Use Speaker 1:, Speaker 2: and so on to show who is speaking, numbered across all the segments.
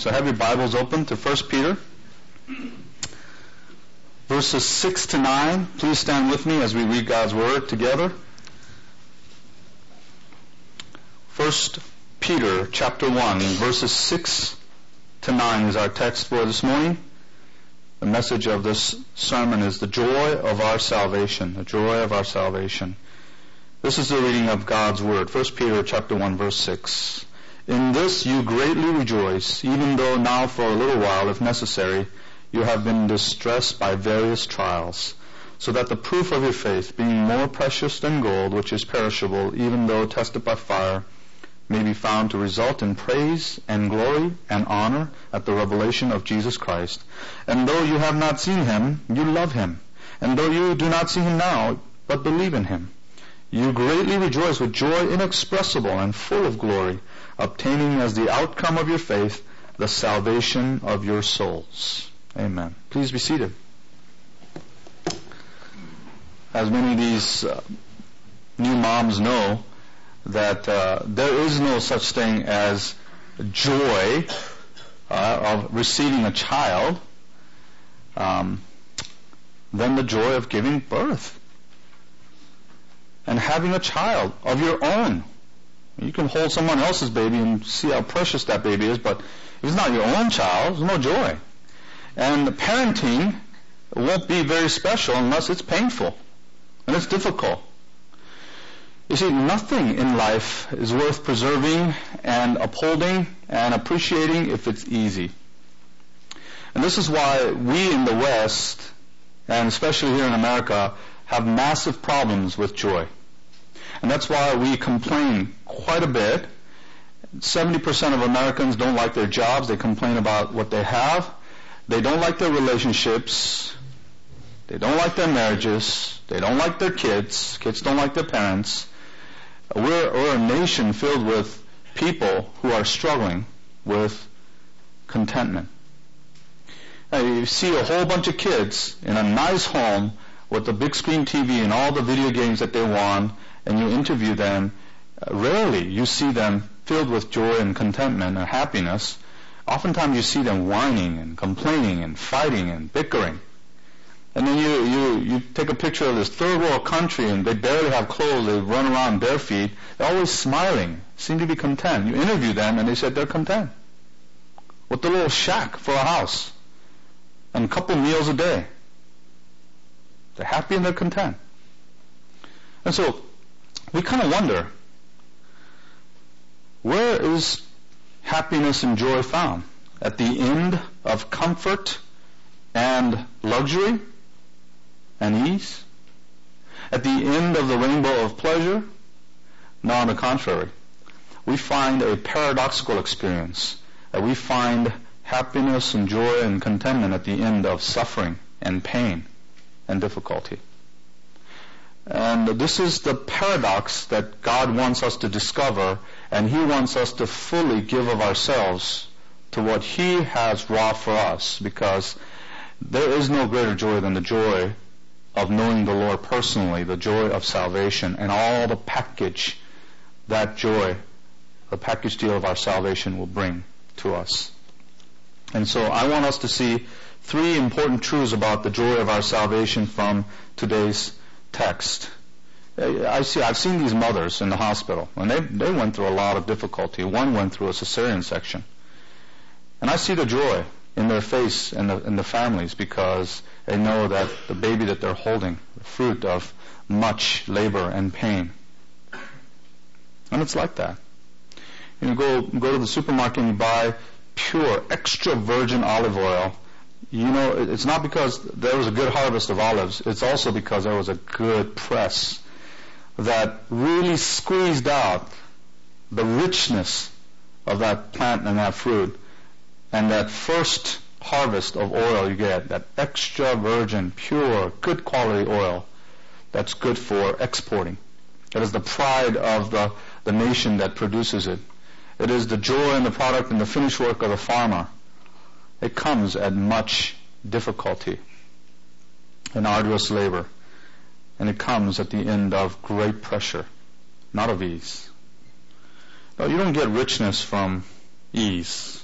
Speaker 1: So have your Bibles open to 1 Peter, verses 6 to 9. Please stand with me as we read God's Word together. 1 Peter chapter 1, verses 6 to 9 is our text for this morning. The message of this sermon is the joy of our salvation, the joy of our salvation. This is the reading of God's Word, 1 Peter chapter 1, verse 6. In this you greatly rejoice, even though now for a little while, if necessary, you have been distressed by various trials, so that the proof of your faith, being more precious than gold, which is perishable, even though tested by fire, may be found to result in praise and glory and honor at the revelation of Jesus Christ. And though you have not seen him, you love him. And though you do not see him now, but believe in him, you greatly rejoice with joy inexpressible and full of glory, obtaining as the outcome of your faith the salvation of your souls. Amen. Please be seated. As many of these new moms know, that there is no such thing as joy of receiving a child than the joy of giving birth and having a child of your own. You can hold someone else's baby and see how precious that baby is, but if it's not your own child, there's no joy. And parenting won't be very special unless it's painful and it's difficult. You see, nothing in life is worth preserving and upholding and appreciating if it's easy. And this is why we in the West, and especially here in America, have massive problems with joy. And that's why we complain quite a bit. 70% of Americans don't like their jobs. They complain about what they have. They don't like their relationships. They don't like their marriages. They don't like their kids. Kids don't like their parents. We're a nation filled with people who are struggling with contentment. Now, you see a whole bunch of kids in a nice home with a big screen TV and all the video games that they want, and you interview them. Rarely you see them filled with joy and contentment and happiness. Oftentimes you see them whining and complaining and fighting and bickering. And then you take a picture of this third world country and they barely have clothes, they run around bare feet. They're always smiling, seem to be content. You interview them and they said they're content with a little shack for a house and a couple meals a day. They're happy and they're content. And so we kind of wonder, where is happiness and joy found? At the end of comfort and luxury and ease? At the end of the rainbow of pleasure? No, on the contrary. We find a paradoxical experience. We find happiness and joy and contentment at the end of suffering and pain and difficulty. And this is the paradox that God wants us to discover, and He wants us to fully give of ourselves to what He has wrought for us, because there is no greater joy than the joy of knowing the Lord personally, the joy of salvation, and all the package that joy, the package deal of our salvation will bring to us. And so I want us to see three important truths about the joy of our salvation from today's text. I've seen these mothers in the hospital, and they went through a lot of difficulty. One went through a cesarean section. And I see the joy in their face and in the families, because they know that the baby that they're holding, the fruit of much labor and pain. And it's like that. You go to the supermarket and you buy pure, extra virgin olive oil. You know, it's not because there was a good harvest of olives. It's also because there was a good press that really squeezed out the richness of that plant and that fruit. And that first harvest of oil you get, that extra virgin, pure, good quality oil, that's good for exporting. It is the pride of the nation that produces it. It is the joy in the product and the finished work of the farmer. It comes at much difficulty and arduous labor. And it comes at the end of great pressure, not of ease. No, you don't get richness from ease.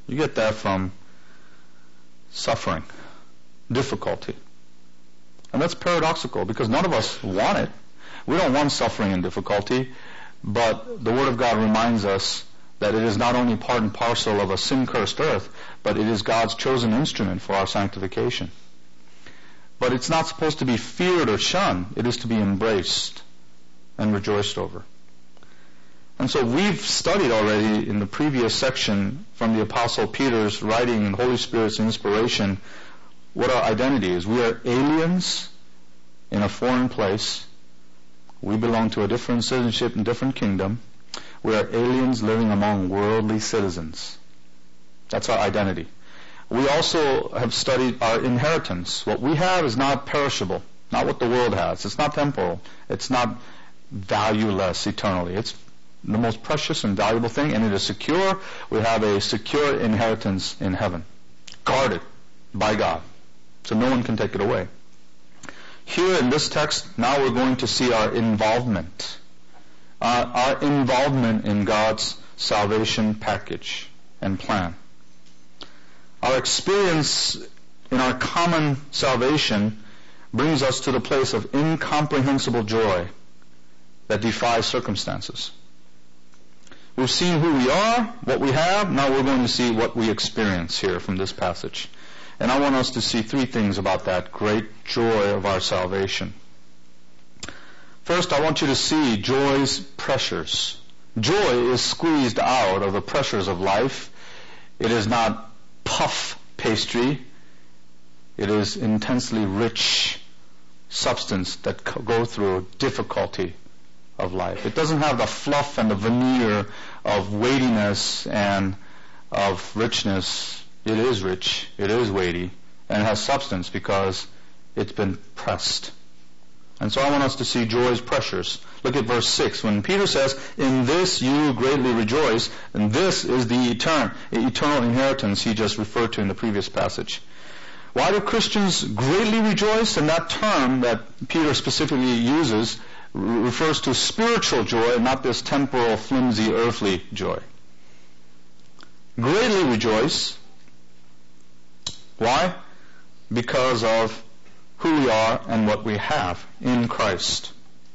Speaker 1: You get that from suffering, difficulty. And that's paradoxical because none of us want it. We don't want suffering and difficulty, but the Word of God reminds us that it is not only part and parcel of a sin-cursed earth, but it is God's chosen instrument for our sanctification. But it's not supposed to be feared or shunned. It is to be embraced and rejoiced over. And so we've studied already in the previous section from the Apostle Peter's writing and Holy Spirit's inspiration what our identity is. We are aliens in a foreign place. We belong to a different citizenship and different kingdom. We are aliens living among worldly citizens. That's our identity. We also have studied our inheritance. What we have is not perishable, not what the world has. It's not temporal. It's not valueless eternally. It's the most precious and valuable thing, and it is secure. We have a secure inheritance in heaven, guarded by God, so no one can take it away. Here in this text, now we're going to see our involvement. Our involvement in God's salvation package and plan. Our experience in our common salvation brings us to the place of incomprehensible joy that defies circumstances. We've seen who we are, what we have. Now we're going to see what we experience here from this passage. And I want us to see three things about that great joy of our salvation. First, I want you to see joy's pressures. Joy is squeezed out of the pressures of life. It is not puff pastry. It is intensely rich substance that go through difficulty of life. It doesn't have the fluff and the veneer of weightiness and of richness. It is rich, it is weighty, and it has substance because it's been pressed. And so I want us to see joy's pressures. Look at verse 6. When Peter says, "In this you greatly rejoice," and this is the eternal inheritance he just referred to in the previous passage. Why do Christians greatly rejoice? And that term that Peter specifically uses refers to spiritual joy, not this temporal, flimsy, earthly joy. Greatly rejoice. Why? Because of who we are and what we have in Christ.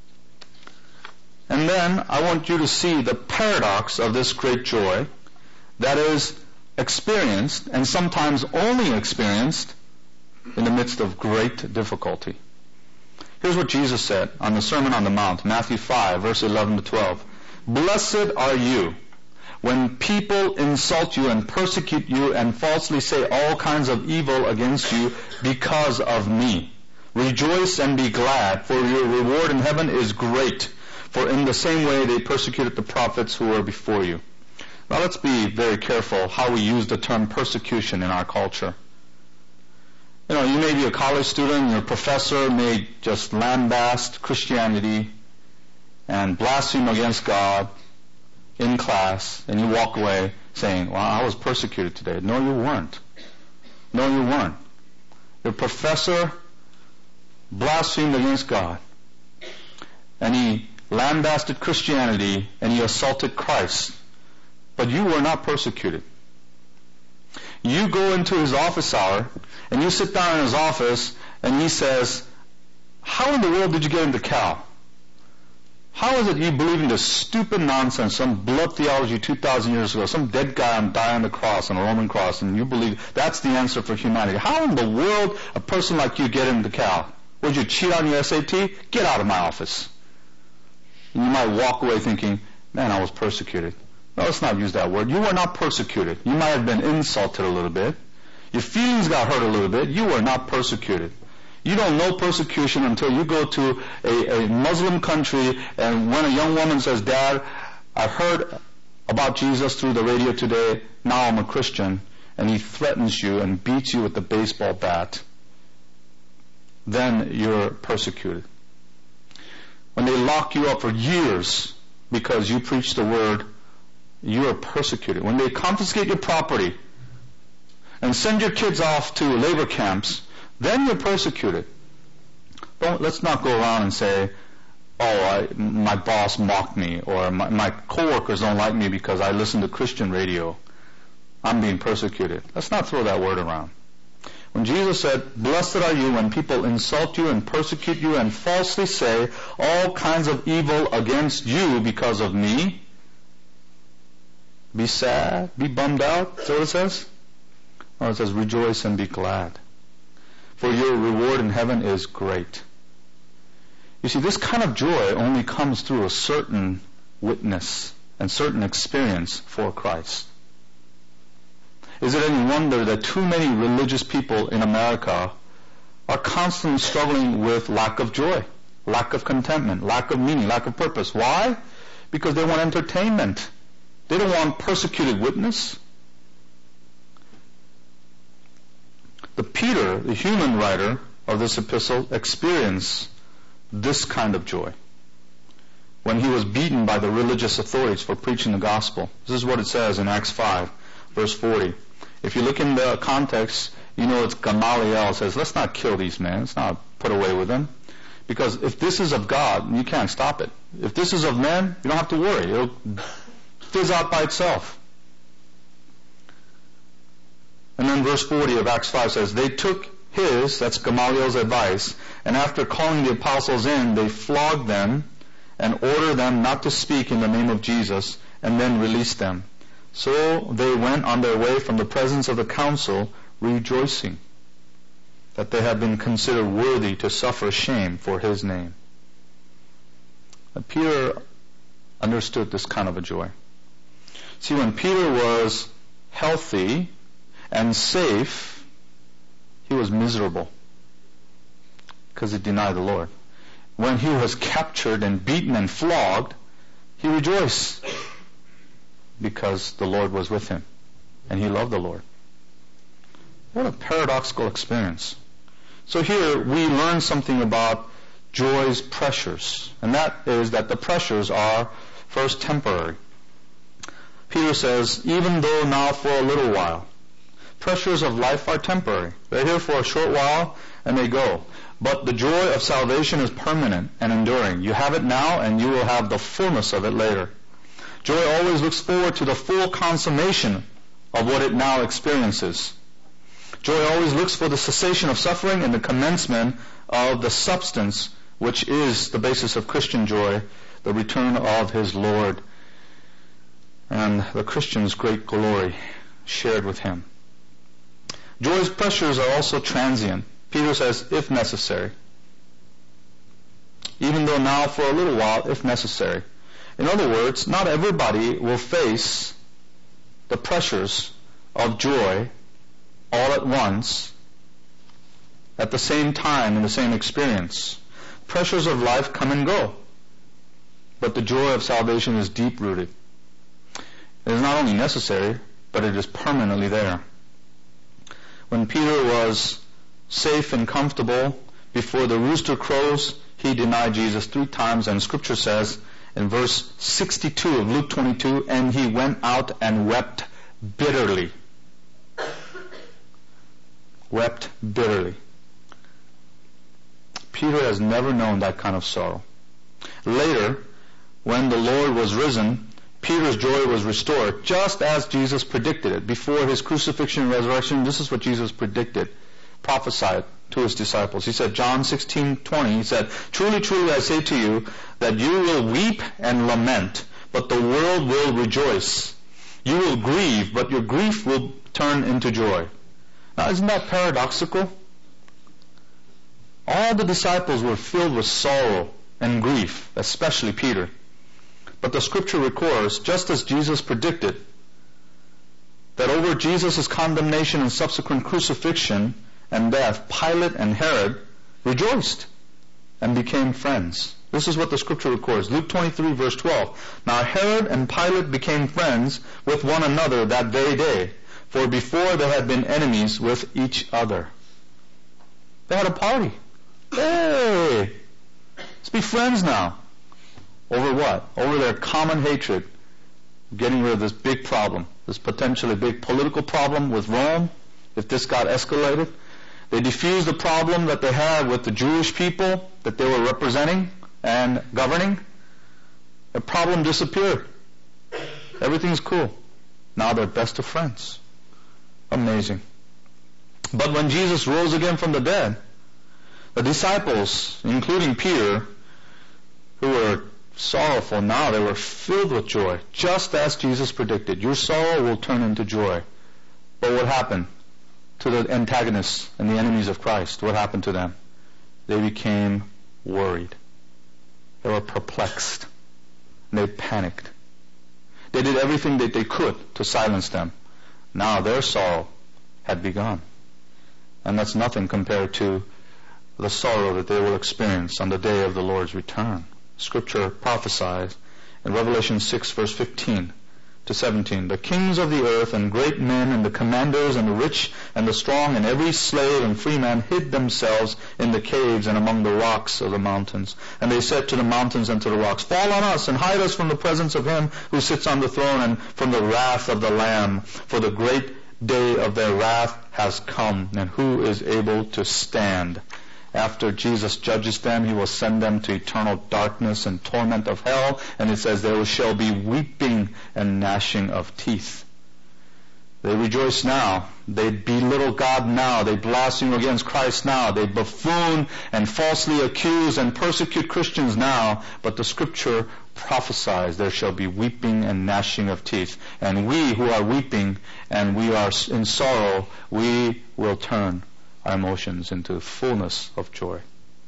Speaker 1: And then I want you to see the paradox of this great joy that is experienced, and sometimes only experienced, in the midst of great difficulty. Here's what Jesus said on the Sermon on the Mount, Matthew 5, verse 11 to 12. "Blessed are you when people insult you and persecute you and falsely say all kinds of evil against you because of me. Rejoice and be glad, for your reward in heaven is great. For in the same way they persecuted the prophets who were before you." Now let's be very careful how we use the term persecution in our culture. You may be a college student, your professor may just lambast Christianity and blaspheme against God in class, and you walk away saying, "Well, I was persecuted today." No, you weren't. No, you weren't. Your professor blasphemed against God, and he lambasted Christianity, and he assaulted Christ, but you were not persecuted. You go into his office hour, and you sit down in his office, and he says, "How in the world did you get into Cal? How is it you believe in this stupid nonsense, some blood theology 2,000 years ago, some dead guy died on the cross, on a Roman cross, and you believe that's the answer for humanity? How in the world a person like you get into Cal? Would you cheat on your SAT? Get out of my office." And you might walk away thinking, "Man, I was persecuted." No, let's not use that word. You were not persecuted. You might have been insulted a little bit. Your feelings got hurt a little bit. You were not persecuted. You don't know persecution until you go to a Muslim country, and when a young woman says, "Dad, I heard about Jesus through the radio today, now I'm a Christian," and he threatens you and beats you with a baseball bat, then you're persecuted. When they lock you up for years because you preach the word, you are persecuted. When they confiscate your property and send your kids off to labor camps, then you're persecuted. Let's not go around and say, my boss mocked me, or my coworkers don't like me because I listen to Christian radio. I'm being persecuted. Let's not throw that word around. When Jesus said, blessed are you when people insult you and persecute you and falsely say all kinds of evil against you because of me, be sad, be bummed out. Is that what it says? No, it says rejoice and be glad. For your reward in heaven is great. You see, this kind of joy only comes through a certain witness and certain experience for Christ. Is it any wonder that too many religious people in America are constantly struggling with lack of joy, lack of contentment, lack of meaning, lack of purpose? Why? Because they want entertainment. They don't want persecuted witness. Peter, the human writer of this epistle, experienced this kind of joy when he was beaten by the religious authorities for preaching the gospel. This is what it says in Acts 5, verse 40. If you look in the context, you know it's Gamaliel says, let's not kill these men. Let's not put away with them. Because if this is of God, you can't stop it. If this is of men, you don't have to worry. It'll fizz out by itself. And then verse 40 of Acts 5 says, they took that's Gamaliel's advice, and after calling the apostles in, they flogged them and ordered them not to speak in the name of Jesus, and then released them. So they went on their way from the presence of the council, rejoicing that they had been considered worthy to suffer shame for his name. And Peter understood this kind of a joy. See, when Peter was healthy and safe, he was miserable because he denied the Lord. When he was captured and beaten and flogged, he rejoiced because the Lord was with him and he loved the Lord. What a paradoxical experience. So here we learn something about joy's pressures, and that is that the pressures are first temporary. Peter says, even though now for a little while. Pressures of life are temporary. They're here for a short while and they go. But the joy of salvation is permanent and enduring. You have it now and you will have the fullness of it later. Joy always looks forward to the full consummation of what it now experiences. Joy always looks for the cessation of suffering and the commencement of the substance, which is the basis of Christian joy, the return of his Lord and the Christian's great glory shared with him. Joy's pressures are also transient. Peter says, if necessary. Even though now for a little while, if necessary. In other words, not everybody will face the pressures of joy all at once, at the same time, in the same experience. Pressures of life come and go. But the joy of salvation is deep-rooted. It is not only necessary, but it is permanently there. When Peter was safe and comfortable before the rooster crows, he denied Jesus 3 times, and Scripture says in verse 62 of Luke 22, and he went out and wept bitterly. Wept bitterly. Peter has never known that kind of sorrow. Later, when the Lord was risen, Peter's joy was restored, just as Jesus predicted it. Before his crucifixion and resurrection, this is what Jesus predicted, prophesied to his disciples. He said, John 16:20, he said, truly, truly, I say to you, that you will weep and lament, but the world will rejoice. You will grieve, but your grief will turn into joy. Now, isn't that paradoxical? All the disciples were filled with sorrow and grief, especially Peter. But the Scripture records, just as Jesus predicted, that over Jesus' condemnation and subsequent crucifixion and death, Pilate and Herod rejoiced and became friends. This is what the Scripture records. Luke 23, verse 12. Now Herod and Pilate became friends with one another that very day, for before they had been enemies with each other. They had a party. Hey! Let's be friends now. Over what? Over their common hatred. Getting rid of this big problem, this potentially big political problem with Rome, if this got escalated. They diffused the problem that they had with the Jewish people that they were representing and governing. The problem disappeared. Everything's cool. Now they're best of friends. Amazing. But when Jesus rose again from the dead, the disciples, including Peter, who were sorrowful now, they were filled with joy, just as Jesus predicted. Your sorrow will turn into joy. But what happened to the antagonists and the enemies of Christ? What happened to them? They became worried. They were perplexed. They panicked. They did everything that they could to silence them. Now their sorrow had begun. And that's nothing compared to the sorrow that they will experience on the day of the Lord's return. Scripture prophesies in Revelation 6 verse 15 to 17, the kings of the earth and great men and the commanders and the rich and the strong and every slave and free man hid themselves in the caves and among the rocks of the mountains. And they said to the mountains and to the rocks, fall on us and hide us from the presence of him who sits on the throne and from the wrath of the Lamb. For the great day of their wrath has come, and who is able to stand? After Jesus judges them, he will send them to eternal darkness and torment of hell. And it says, there shall be weeping and gnashing of teeth. They rejoice now. They belittle God now. They blaspheme against Christ now. They buffoon and falsely accuse and persecute Christians now. But the Scripture prophesies there shall be weeping and gnashing of teeth. And we who are weeping and we are in sorrow, we will turn our emotions into fullness of joy.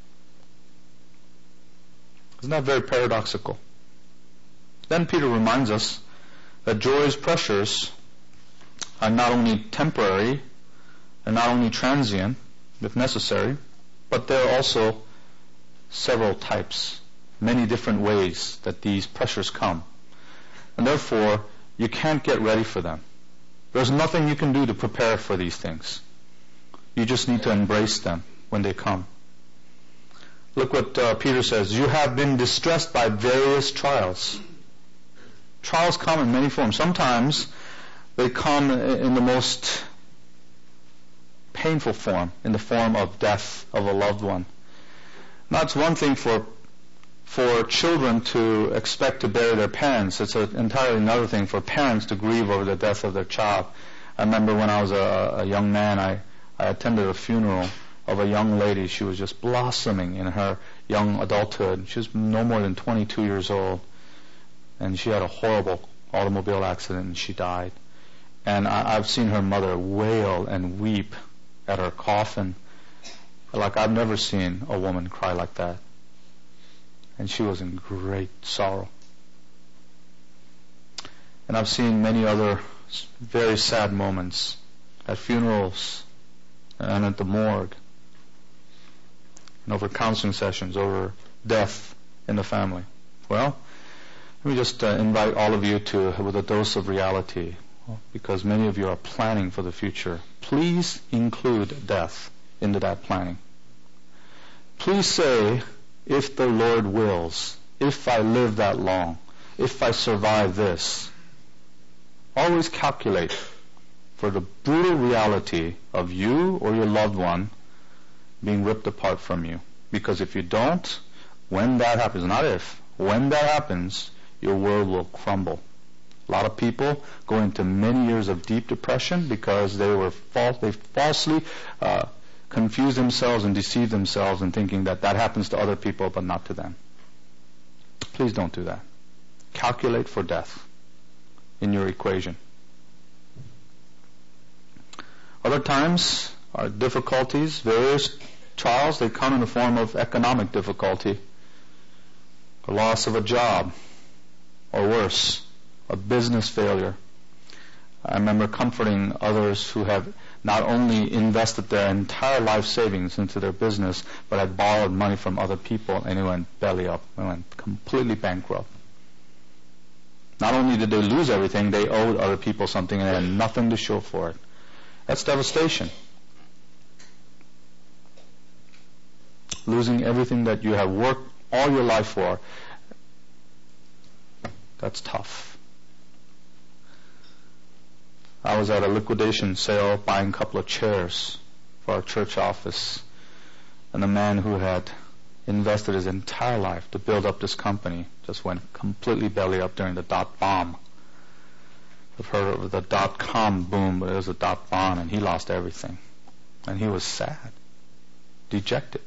Speaker 1: Isn't that very paradoxical? Then Peter reminds us that joy's pressures are not only temporary and not only transient, if necessary, but there are also several types, many different ways that these pressures come. And therefore, you can't get ready for them. There's nothing you can do to prepare for these things. You just need to embrace them when they come. Look what Peter says. You have been distressed by various trials. Trials come in many forms. Sometimes they come in the most painful form, in the form of death of a loved one. Now, it's one thing for children to expect to bury their parents. It's entirely another thing for parents to grieve over the death of their child. I remember when I was a young man, I attended a funeral of a young lady. She was just blossoming in her young adulthood. She was no more than 22 years old. And she had a horrible automobile accident and she died. And I've seen her mother wail and weep at her coffin. Like I've never seen a woman cry like that. And she was in great sorrow. And I've seen many other very sad moments at funerals and at the morgue, and over counseling sessions, over death in the family. Well, let me just invite all of you with a dose of reality, because many of you are planning for the future. Please include death into that planning. Please say, if the Lord wills, if I live that long, if I survive this. Always calculate for the brutal reality of you or your loved one being ripped apart from you. Because if you don't, when that happens, not if, when that happens, your world will crumble. A lot of people go into many years of deep depression because they falsely confuse themselves and deceive themselves in thinking that happens to other people but not to them. Please don't do that. Calculate for death in your equation. Other times, our difficulties, various trials, they come in the form of economic difficulty, the loss of a job, or worse, a business failure. I remember comforting others who have not only invested their entire life savings into their business, but had borrowed money from other people, and it went belly up. It went completely bankrupt. Not only did they lose everything, they owed other people something and they had nothing to show for it. That's devastation. Losing everything that you have worked all your life for, that's tough. I was at a liquidation sale buying a couple of chairs for our church office, and the man who had invested his entire life to build up this company just went completely belly up during the dot bomb. I've heard of the .com boom, but it was a .bon, and he lost everything. And he was sad, dejected.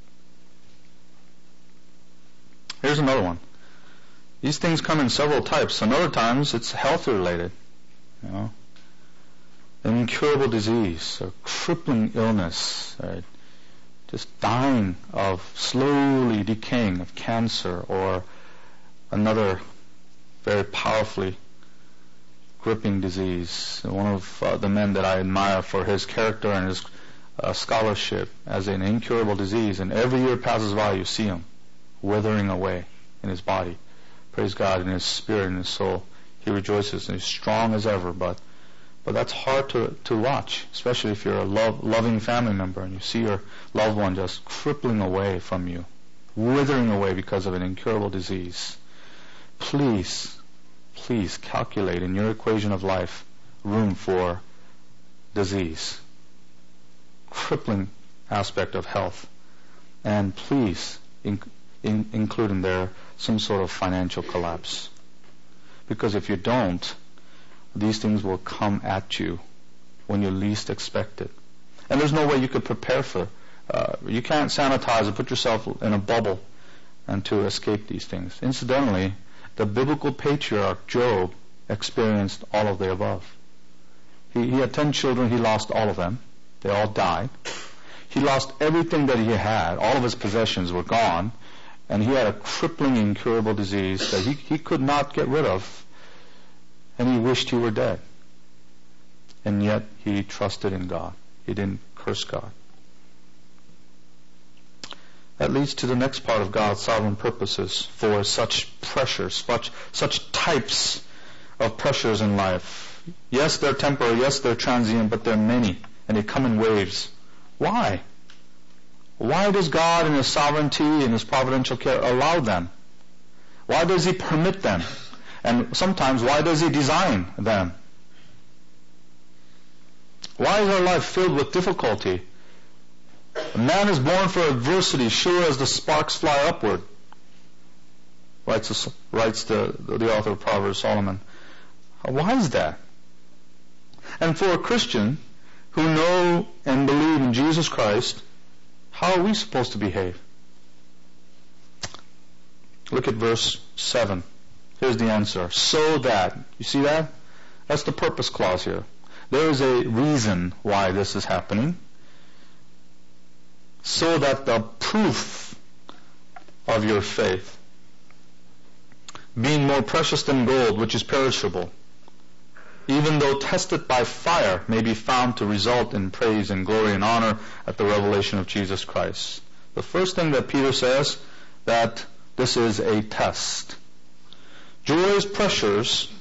Speaker 1: Here's another one. These things come in several types. Some other times it's health related. An incurable disease, or crippling illness, right? Just dying of, slowly decaying of cancer, or another very powerfully gripping disease. One of the men that I admire for his character and his scholarship as an incurable disease, and every year passes by, you see him withering away in his body. Praise God, in his spirit and his soul. He rejoices and he's strong as ever, but that's hard to watch, especially if you're a loving family member and you see your loved one just crippling away from you, withering away because of an incurable disease. Please calculate in your equation of life room for disease, crippling aspect of health, and please include in there some sort of financial collapse. Because if you don't, these things will come at you when you least expect it. And there's no way you could prepare for you can't sanitize and put yourself in a bubble and to escape these things. Incidentally, the biblical patriarch Job experienced all of the above. He had 10 children, he lost all of them. They all died. He lost everything that he had. All of his possessions were gone. And he had a crippling, incurable disease that he could not get rid of. And he wished he were dead. And yet he trusted in God. He didn't curse God. That leads to the next part of God's sovereign purposes for such pressures, such types of pressures in life. Yes, they're temporary. Yes, they're transient, but they're many. And they come in waves. Why? Why does God in His sovereignty and His providential care allow them? Why does He permit them? And sometimes, why does He design them? Why is our life filled with difficulty? A man is born for adversity, sure as the sparks fly upward, writes the author of Proverbs, Solomon. Why is that? And for a Christian who know and believe in Jesus Christ, how are we supposed to behave? Look at verse 7. Here's the answer. So that. You see that? That's the purpose clause here. There is a reason why this is happening. So that the proof of your faith, being more precious than gold, which is perishable, even though tested by fire, may be found to result in praise and glory and honor at the revelation of Jesus Christ. The first thing that Peter says, that this is a test. Joy's pressures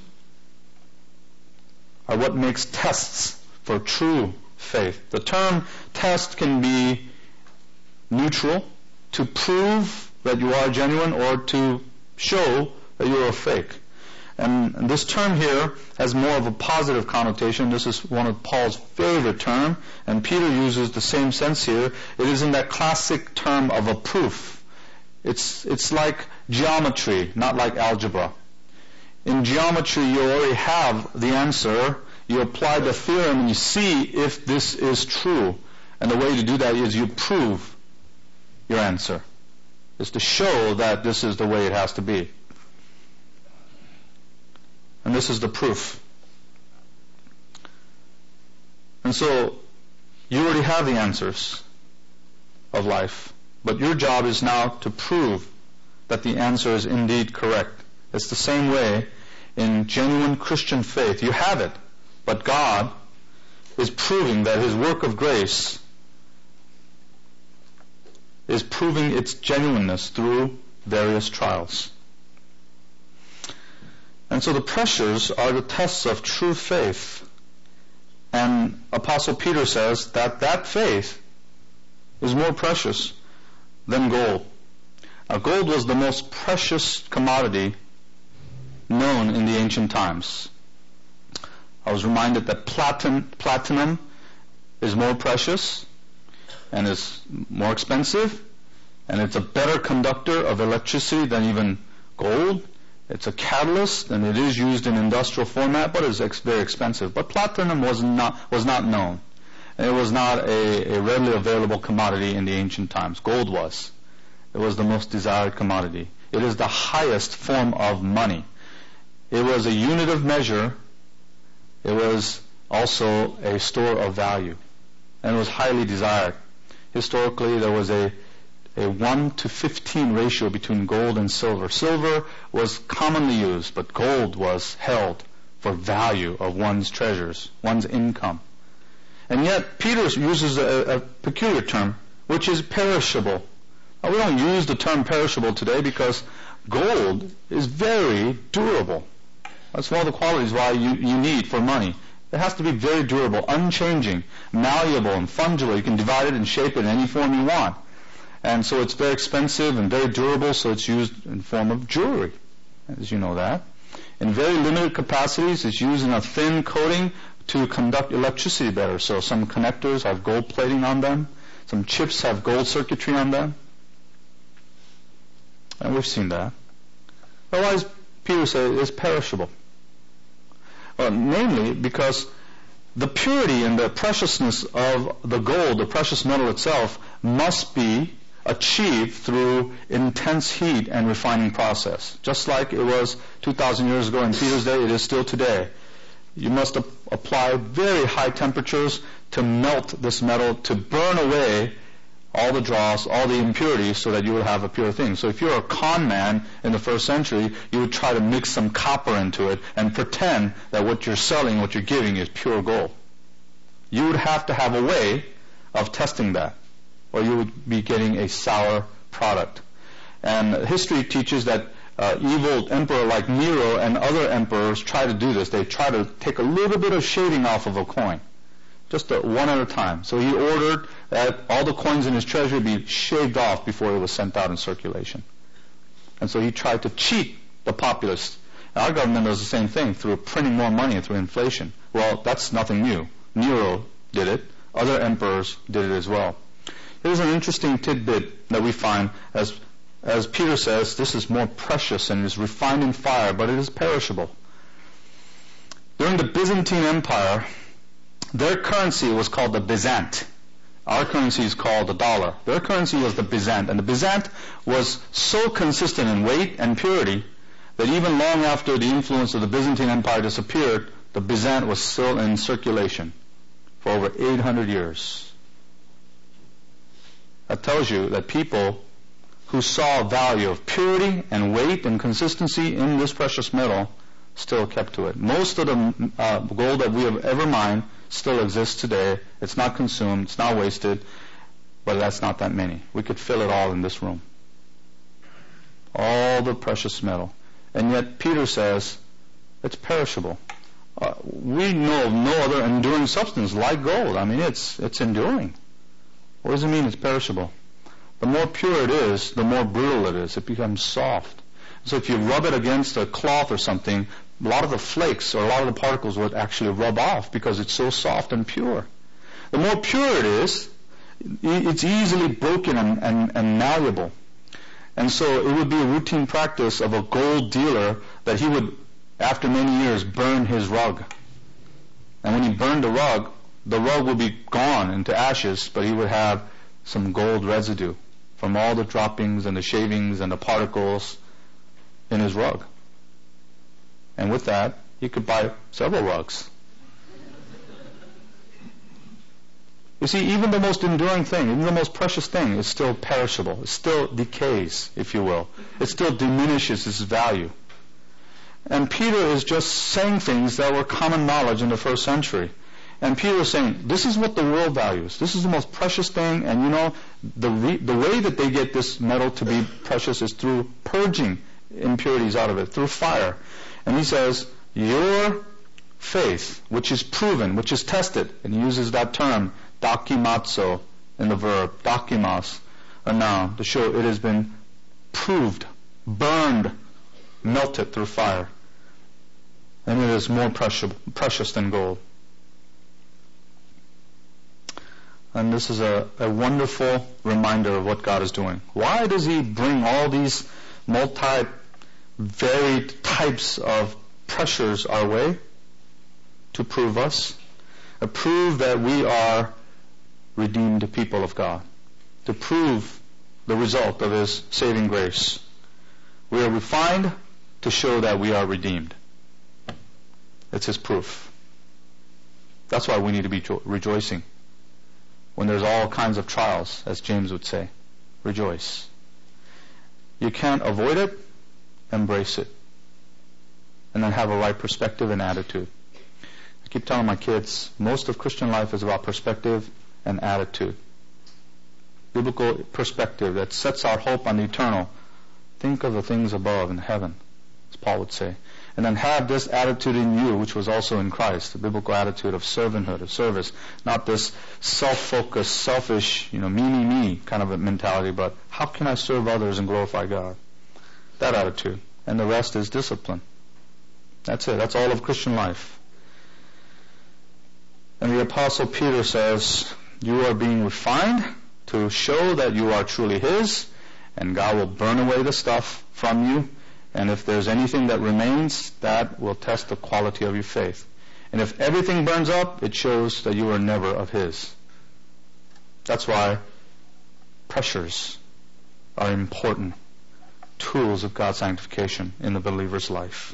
Speaker 1: are what makes tests for true faith. The term test can be neutral, to prove that you are genuine or to show that you are fake. And this term here has more of a positive connotation. This is one of Paul's favorite terms, and Peter uses the same sense here. It isn't that classic term of a proof. It's like geometry, not like algebra. In geometry, you already have the answer. You apply the theorem and you see if this is true. And the way to do that is you prove your answer. It's to show that this is the way it has to be. And this is the proof. And so, you already have the answers of life. But your job is now to prove that the answer is indeed correct. It's the same way in genuine Christian faith. You have it, but God is proving that His work of grace is proving its genuineness through various trials. And so the pressures are the tests of true faith. And Apostle Peter says that that faith is more precious than gold. Now, gold was the most precious commodity known in the ancient times. I was reminded that platinum is more precious and is more expensive, and it's a better conductor of electricity than even gold. It's a catalyst, and it is used in industrial format, but it's very expensive. But platinum was not known. It was not a readily available commodity in the ancient times. Gold was. It was the most desired commodity. It is the highest form of money. It was a unit of measure. It was also a store of value. And it was highly desired. Historically, there was a 1 to 15 ratio between gold and silver. Silver was commonly used, but gold was held for value of one's treasures, one's income. And yet, Peter uses a peculiar term, which is perishable. Now, we don't use the term perishable today because gold is very durable. That's one of the qualities why you need for money. It has to be very durable, unchanging, malleable, and fungible. You can divide it and shape it in any form you want. And so it's very expensive and very durable, so it's used in form of jewelry, as you know that. In very limited capacities, it's used in a thin coating to conduct electricity better. So some connectors have gold plating on them. Some chips have gold circuitry on them. And we've seen that. Otherwise, Peter says it's perishable. Well, namely because the purity and the preciousness of the gold, the precious metal itself, must be achieved through intense heat and refining process. Just like it was 2,000 years ago in Peter's day, it is still today. You must apply very high temperatures to melt this metal, to burn away all the dross, all the impurities, so that you will have a pure thing. So if you're a con man in the first century, you would try to mix some copper into it and pretend that what you're selling, what you're giving is pure gold. You would have to have a way of testing that, or you would be getting a sour product. And history teaches that evil emperor like Nero and other emperors try to do this. They try to take a little bit of shaving off of a coin, just one at a time. So he ordered that all the coins in his treasury be shaved off before it was sent out in circulation. And so he tried to cheat the populace. And our government does the same thing through printing more money through inflation. Well, that's nothing new. Nero did it. Other emperors did it as well. Here's an interesting tidbit that we find. As Peter says, this is more precious and is refined in fire, but it is perishable. During the Byzantine Empire, their currency was called the Byzant. Our currency is called the dollar. Their currency was the Byzant. And the Byzant was so consistent in weight and purity that even long after the influence of the Byzantine Empire disappeared, the Byzant was still in circulation for over 800 years. That tells you that people who saw value of purity and weight and consistency in this precious metal still kept to it. Most of the gold that we have ever mined still exists today. It's not consumed, it's not wasted, but that's not that many. We could fill it all in this room. All the precious metal. And yet Peter says it's perishable. We know of no other enduring substance like gold. I mean, it's enduring. What does it mean it's perishable? The more pure it is, the more brittle it is. It becomes soft. So if you rub it against a cloth or something, a lot of the flakes or a lot of the particles would actually rub off because it's so soft and pure. The more pure it is, it's easily broken and malleable. And so it would be a routine practice of a gold dealer that he would, after many years, burn his rug. And when he burned the rug would be gone into ashes, but he would have some gold residue from all the droppings and the shavings and the particles in his rug. And with that, he could buy several rugs. You see, even the most enduring thing, even the most precious thing is still perishable. It still decays, if you will. It still diminishes its value. And Peter is just saying things that were common knowledge in the first century. And Peter is saying, this is what the world values. This is the most precious thing. And you know, the way that they get this metal to be precious is through purging impurities out of it, through fire. And he says, your faith, which is proven, which is tested, and he uses that term, dokimazo, in the verb, dokimos, a noun, to show it has been proved, burned, melted through fire. And it is more precious than gold. And this is a wonderful reminder of what God is doing. Why does He bring all these varied types of pressures our way to prove us, to prove that we are redeemed people of God, to prove the result of His saving grace. We are refined to show that we are redeemed. It's His proof. That's why we need to be rejoicing. When there's all kinds of trials, as James would say, rejoice. You can't avoid it, embrace it. And then have a right perspective and attitude. I keep telling my kids, most of Christian life is about perspective and attitude. Biblical perspective that sets our hope on the eternal. Think of the things above in heaven, as Paul would say. And then have this attitude in you, which was also in Christ, the biblical attitude of servanthood, of service. Not this self-focused, selfish, me kind of a mentality, but how can I serve others and glorify God? That attitude. And the rest is discipline. That's it. That's all of Christian life. And the Apostle Peter says, you are being refined to show that you are truly His, and God will burn away the stuff from you. And if there's anything that remains, that will test the quality of your faith. And if everything burns up, it shows that you were never of His. That's why pressures are important tools of God's sanctification in the believer's life.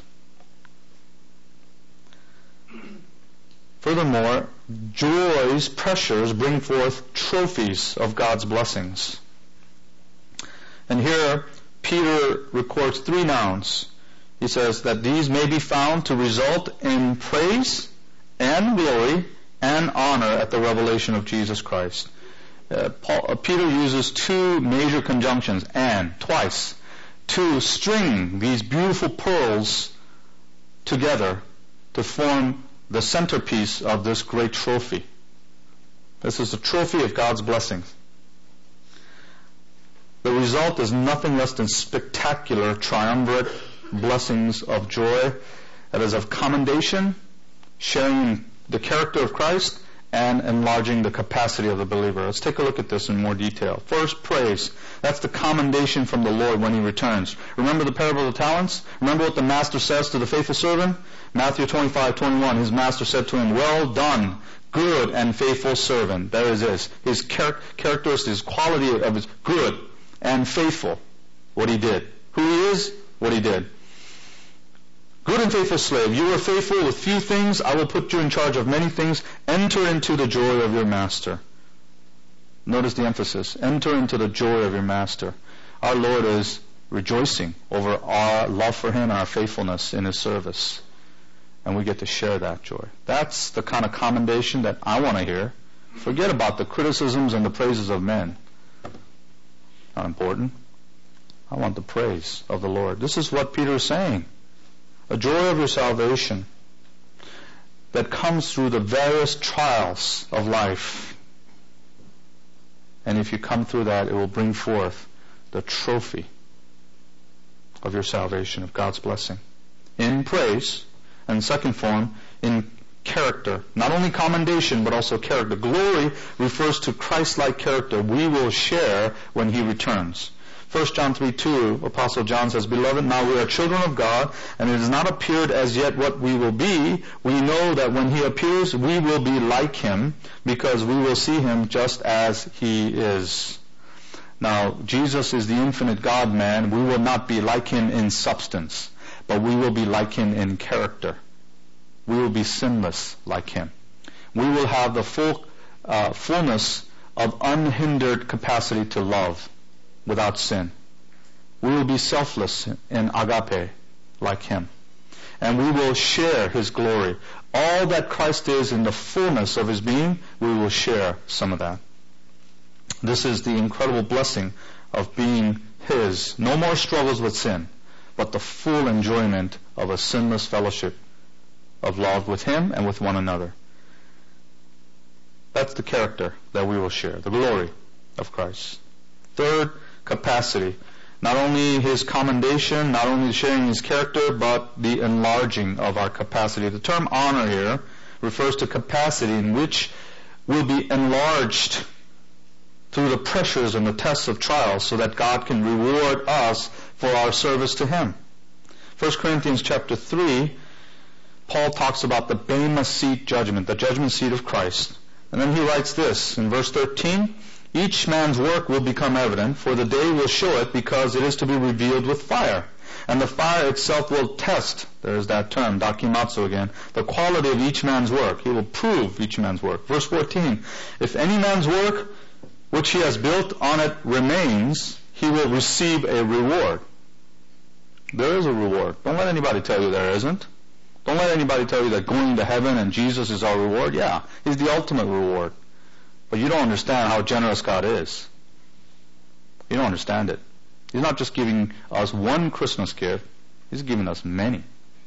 Speaker 1: Furthermore, joy's pressures bring forth trophies of God's blessings. And here, Peter records 3 nouns. He says that these may be found to result in praise and glory and honor at the revelation of Jesus Christ. Peter uses 2 major conjunctions, and, twice, to string these beautiful pearls together to form the centerpiece of this great trophy. This is the trophy of God's blessings. The result is nothing less than spectacular, triumvirate blessings of joy that is of commendation, sharing the character of Christ, and enlarging the capacity of the believer. Let's take a look at this in more detail. First, praise. That's the commendation from the Lord when He returns. Remember the parable of the talents? Remember what the master says to the faithful servant? Matthew 25:21. His master said to him, well done, good and faithful servant. There it is. His characteristic, his quality of his good and faithful. What he did. Who he is, what he did. Good and faithful slave, you were faithful with few things, I will put you in charge of many things. Enter into the joy of your master. Notice the emphasis. Enter into the joy of your master. Our Lord is rejoicing over our love for Him and our faithfulness in His service. And we get to share that joy. That's the kind of commendation that I want to hear. Forget about the criticisms and the praises of men. Not important. I want the praise of the Lord. This is what Peter is saying. A joy of your salvation that comes through the various trials of life. And if you come through that, it will bring forth the trophy of your salvation, of God's blessing. In praise, and second form, in character. Not only commendation, but also character. Glory refers to Christ-like character we will share when He returns. 1 John 3:2, Apostle John says, Beloved, now we are children of God, and it has not appeared as yet what we will be. We know that when He appears, we will be like Him, because we will see Him just as He is. Now, Jesus is the infinite God-man. We will not be like Him in substance, but we will be like Him in character. We will be sinless like Him. We will have the fullness of unhindered capacity to love without sin. We will be selfless in agape like Him. And we will share His glory. All that Christ is in the fullness of His being, we will share some of that. This is the incredible blessing of being His. No more struggles with sin, but the full enjoyment of a sinless fellowship of love with Him and with one another. That's the character that we will share, the glory of Christ. Third, capacity. Not only His commendation, not only sharing His character, but the enlarging of our capacity. The term honor here refers to capacity in which will be enlarged through the pressures and the tests of trials so that God can reward us for our service to Him. 1 Corinthians chapter 3, Paul talks about the Bema seat judgment, the judgment seat of Christ. And then he writes this in verse 13, each man's work will become evident, for the day will show it, because it is to be revealed with fire. And the fire itself will test, there's that term, dakimatsu again, the quality of each man's work. He will prove each man's work. Verse 14, if any man's work which he has built on it remains, he will receive a reward. There is a reward. Don't let anybody tell you there isn't. Don't let anybody tell you that going to heaven and Jesus is our reward. Yeah, He's the ultimate reward. But you don't understand how generous God is. You don't understand it. He's not just giving us one Christmas gift. He's giving us many.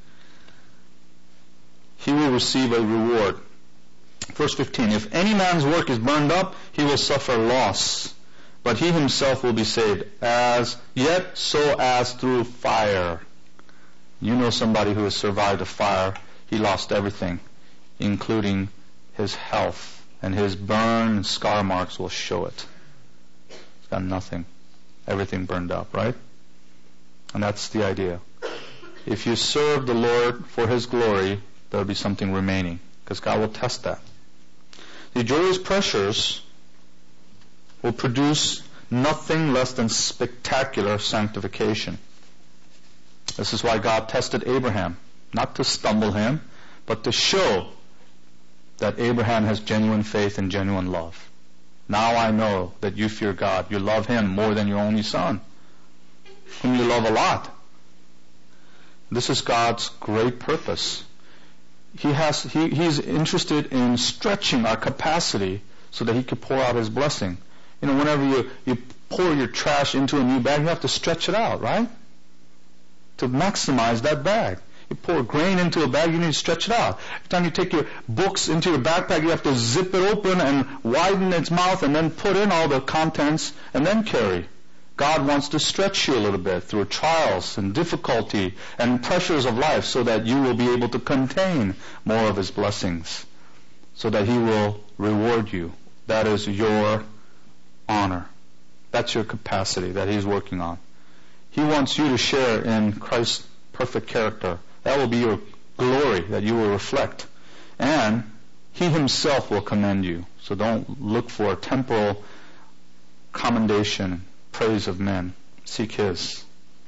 Speaker 1: He will receive a reward. Verse 15, if any man's work is burned up, he will suffer loss. But he himself will be saved, yet so as through fire. You know somebody who has survived a fire. He lost everything, including his health. And his burn and scar marks will show it. He's got nothing. Everything burned up, right? And that's the idea. If you serve the Lord for His glory, there will be something remaining, because God will test that. The joyous pressures will produce nothing less than spectacular sanctification. This is why God tested Abraham, not to stumble him, but to show that Abraham has genuine faith and genuine love. Now I know that you fear God. You love Him more than your only son, whom you love a lot. This is God's great purpose. He's interested in stretching our capacity so that He could pour out His blessing. You know, whenever you pour your trash into a new bag, you have to stretch it out, right? To maximize that bag. You pour grain into a bag, you need to stretch it out. Every time you take your books into your backpack, you have to zip it open and widen its mouth and then put in all the contents and then carry. God wants to stretch you a little bit through trials and difficulty and pressures of life so that you will be able to contain more of His blessings, so that He will reward you. That is your honor. That's your capacity that He's working on. He wants you to share in Christ's perfect character. That will be your glory that you will reflect. And He Himself will commend you. So don't look for temporal commendation, praise of men. Seek His.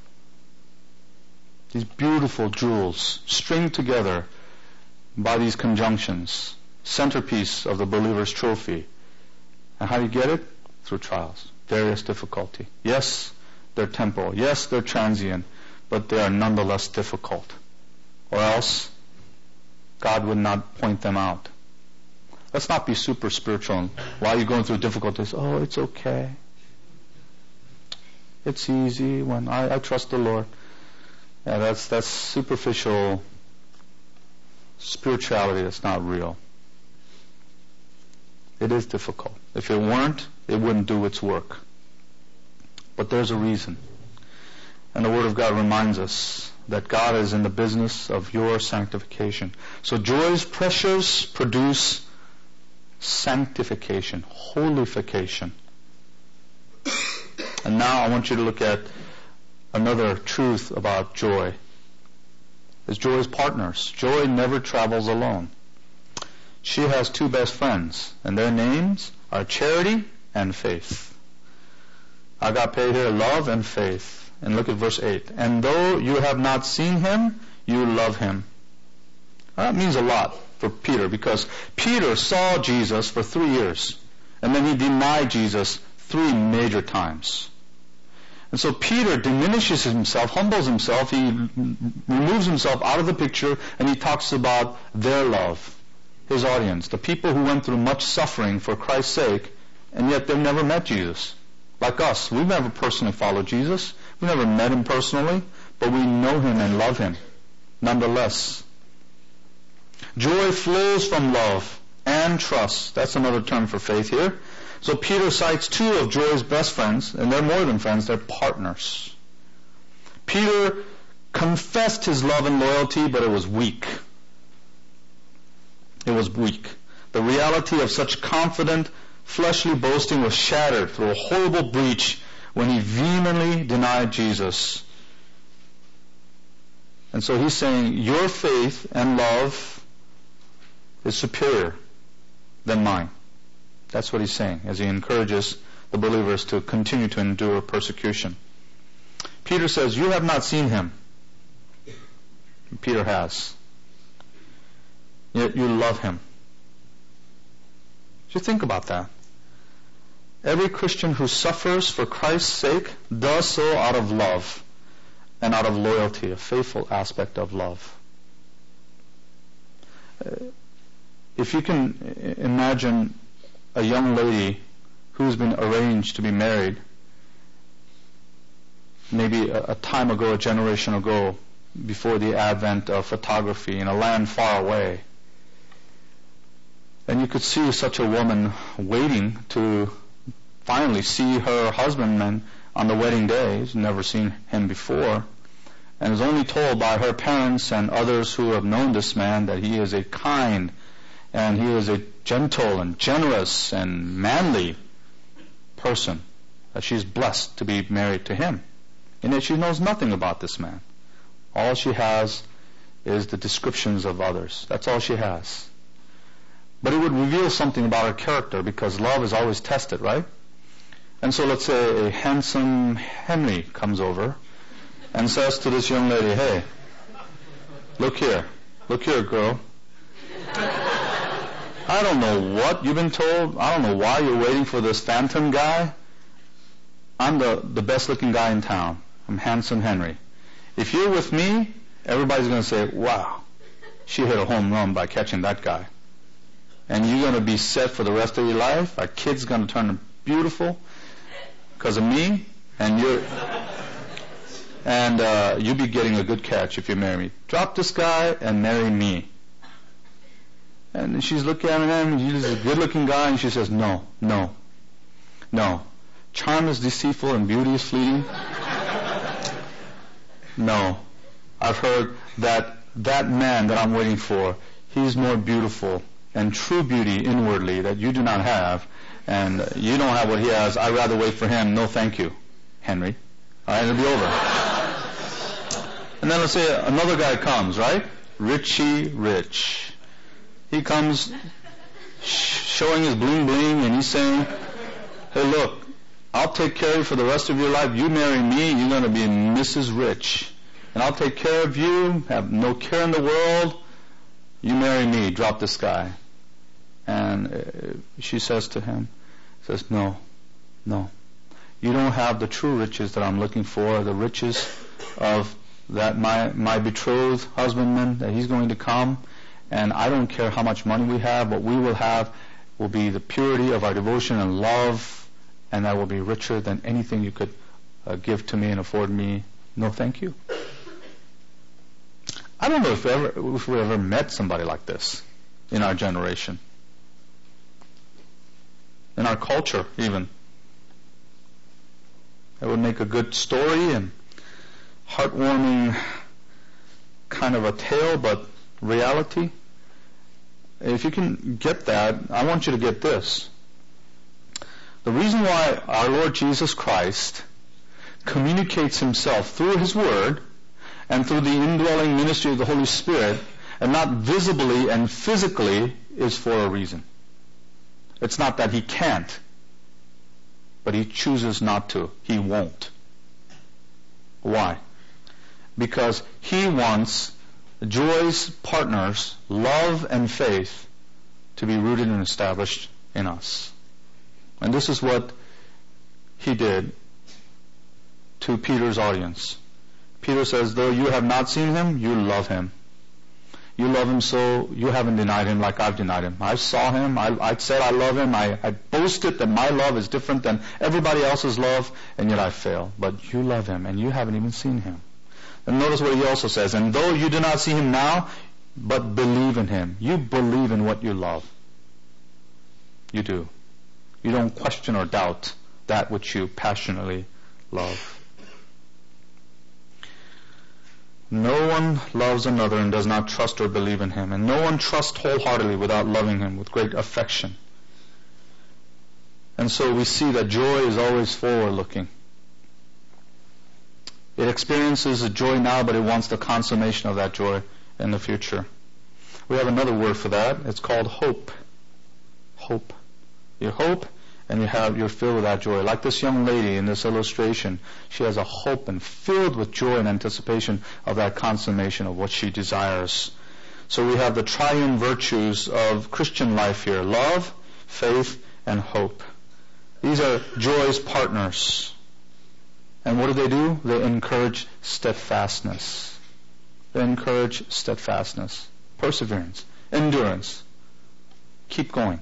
Speaker 1: These beautiful jewels stringed together by these conjunctions, centerpiece of the believer's trophy. And how do you get it? Through trials, various difficulty. Yes, they're temporal. Yes, they're transient, but they are nonetheless difficult. Or else, God would not point them out. Let's not be super spiritual. While you're going through difficulties, oh, it's okay. It's easy when I trust the Lord. Yeah, that's superficial spirituality. That's not real. It is difficult. If it weren't, it wouldn't do its work. But there's a reason. And the Word of God reminds us that God is in the business of your sanctification. So joy's pressures produce sanctification, holification. And now I want you to look at another truth about joy. Is joy's partners. Joy never travels alone. She has two best friends, and their names are charity and faith. Agape here, love and faith. And look at verse 8. And though you have not seen Him, you love Him. That means a lot for Peter, because Peter saw Jesus for 3 years, and then he denied Jesus 3 major times. And so Peter diminishes himself, humbles himself, he removes himself out of the picture, and he talks about their love, his audience, the people who went through much suffering for Christ's sake, and yet they've never met Jesus. Like us, we've never personally followed Jesus. We've never met Him personally, but we know Him and love Him nonetheless. Joy flows from love and trust. That's another term for faith here. So Peter cites 2 of joy's best friends, and they're more than friends, they're partners. Peter confessed his love and loyalty, but it was weak. It was weak. The reality of such confident, fleshly boasting was shattered through a horrible breach when he vehemently denied Jesus. And so he's saying, your faith and love is superior than mine. That's what he's saying as he encourages the believers to continue to endure persecution. Peter says, you have not seen him. Peter has. Yet you love him. Just think about that. Every Christian who suffers for Christ's sake does so out of love and out of loyalty, a faithful aspect of love. If you can imagine a young lady who's been arranged to be married, maybe a time ago, a generation ago, before the advent of photography in a land far away, and you could see such a woman waiting to finally see her husband on the wedding day. She's never seen him before, and is only told by her parents and others who have known this man that he is a kind and he is a gentle and generous and manly person, that she's blessed to be married to him. And yet she knows nothing about this man. All she has is the descriptions of others. That's all she has. But it would reveal something about her character, because love is always tested, right? And so let's say a handsome Henry comes over and says to this young lady, hey, look here, girl. I don't know what you've been told. I don't know why you're waiting for this phantom guy. I'm the best looking guy in town. I'm handsome Henry. If you're with me, everybody's going to say, wow, she hit a home run by catching that guy. And you're going to be set for the rest of your life. Our kid's going to turn beautiful because of me, and you'll be getting a good catch if you marry me. Drop this guy and marry me. And she's looking at him, he's a good-looking guy, and she says, no. Charm is deceitful and beauty is fleeting. No. I've heard that man that I'm waiting for, he's more beautiful and true beauty inwardly that you do not have, and you don't have what he has. I'd rather wait for him. No, thank you, Henry. All right, it'll be over. And then let's say another guy comes, right? Richie Rich. He comes showing his bling bling, and he's saying, hey, look, I'll take care of you for the rest of your life. You marry me, you're going to be Mrs. Rich. And I'll take care of you, have no care in the world. You marry me, drop this guy. And she says to him, no. You don't have the true riches that I'm looking for, the riches of that my betrothed husbandman, that he's going to come. And I don't care how much money we have, what we will have will be the purity of our devotion and love, and that will be richer than anything you could give to me and afford me. No, thank you. I don't know if we ever met somebody like this in our generation, in our culture even. It would make a good story and heartwarming kind of a tale, but reality. If you can get that, I want you to get this. The reason why our Lord Jesus Christ communicates himself through his word and through the indwelling ministry of the Holy Spirit, and not visibly and physically, is for a reason. It's not that he can't, but he chooses not to. He won't. Why? Because he wants Joy's partners, love and faith, to be rooted and established in us. And this is what he did to Peter's audience. Peter says, though you have not seen him, you love him. You love him, so you haven't denied him like I've denied him. I saw him. I said I love him. I boasted that my love is different than everybody else's love, and yet I fail. But you love him, and you haven't even seen him. And notice what he also says, and though you do not see him now, but believe in him. You believe in what you love. You do. You don't question or doubt that which you passionately love. No one loves another and does not trust or believe in him. And no one trusts wholeheartedly without loving him with great affection. And so we see that joy is always forward-looking. It experiences the joy now, but it wants the consummation of that joy in the future. We have another word for that. It's called hope. Hope. You hope, and you're filled with that joy. Like this young lady in this illustration, she has a hope and filled with joy and anticipation of that consummation of what she desires. So we have the triune virtues of Christian life here: love, faith, and hope. These are joy's partners. And what do? They encourage steadfastness. They encourage steadfastness, perseverance, endurance. Keep going.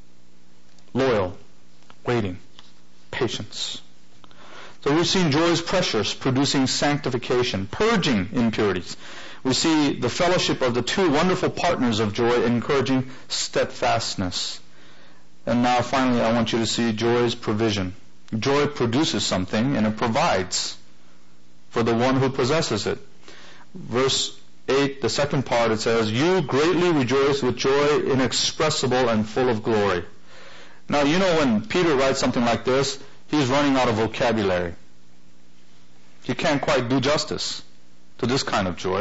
Speaker 1: Loyal, waiting, patience. So we've seen joy's pressures producing sanctification, purging impurities. We see the fellowship of the two wonderful partners of joy encouraging steadfastness. And now finally I want you to see joy's provision. Joy produces something and it provides for the one who possesses it. Verse 8, the second part, it says, "You greatly rejoice with joy inexpressible and full of glory." Now, you know when Peter writes something like this, he's running out of vocabulary. He can't quite do justice to this kind of joy.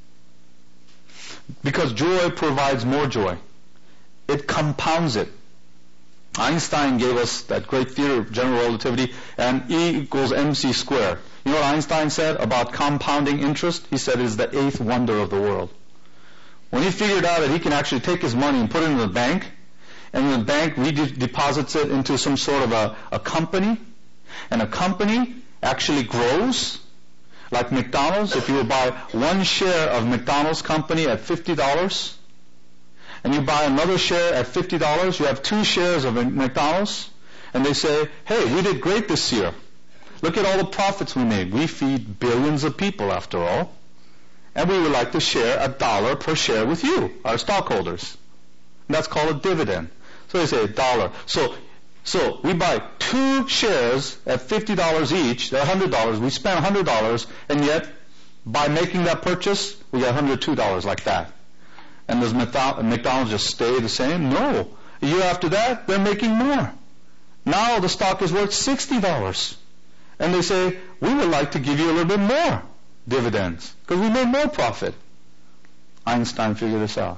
Speaker 1: Because joy provides more joy. It compounds it. Einstein gave us that great theory of general relativity, and E equals mc squared. You know what Einstein said about compounding interest? He said it is the eighth wonder of the world. When he figured out that he can actually take his money and put it in the bank, and the bank deposits it into some sort of a company, and a company actually grows, like McDonald's. If you would buy one share of McDonald's company at $50, and you buy another share at $50, you have two shares of McDonald's, and they say, "Hey, we did great this year. Look at all the profits we made. We feed billions of people after all, and we would like to share $1 per share with you, our stockholders." And that's called a dividend. So they say $1. So we buy two shares at $50 each, they're $100, we spend $100, and yet by making that purchase, we got $102 like that. And does McDonald's just stay the same? No. A year after that, they're making more. Now the stock is worth $60. And they say, "We would like to give you a little bit more dividends because we made more profit." Einstein figured this out.